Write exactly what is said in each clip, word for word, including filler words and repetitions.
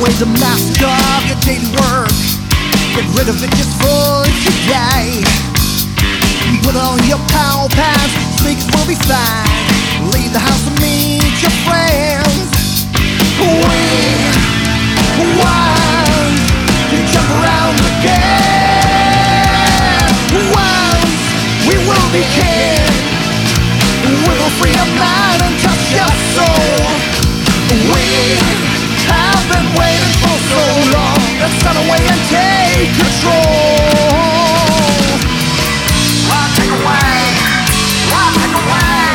away the mask of your daily work. Get rid of it just for today. Put on your power pants, speakers will be fine. Leave the house and meet your friends. We want to jump around again. Once we will be king, we will free your mind and touch your soul. We have been waiting for so long. Let's start away and take control. I'll take away, I'll take away.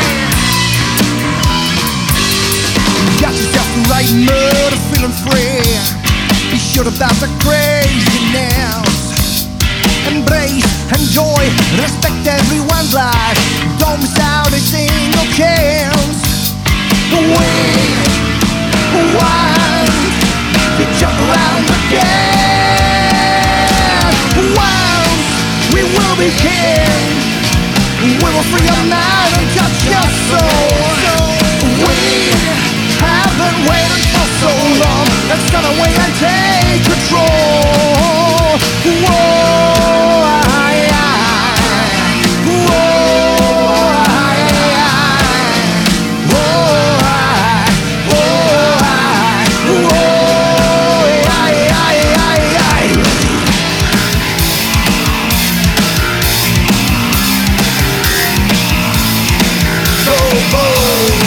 Got yourself the right mood of feeling free. Be sure about the craziness. Embrace, enjoy, respect everyone's life. Don't miss out a single chance. We want to jump around again. Once we will be king, we will free your mind and touch your soul. We have been waiting for so long. Let's start away and take control. Whoa, aye, aye. Whoa, aye, aye. Whoa, aye, whoa, aye. Whoa, aye, aye, aye, aye. So bold.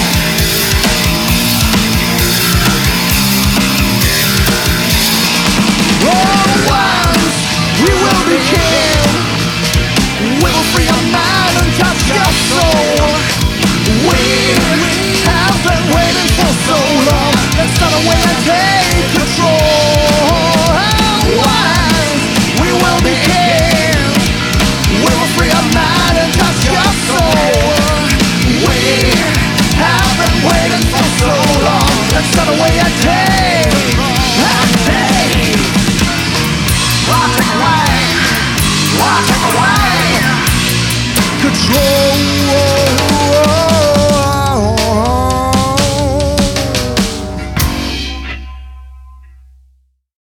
Let's start away and take control. Once we will be king, we will free our mind and touch your soul. We have been waiting for so long. Let's start away and take, and take. I'll take away, I'll take away control.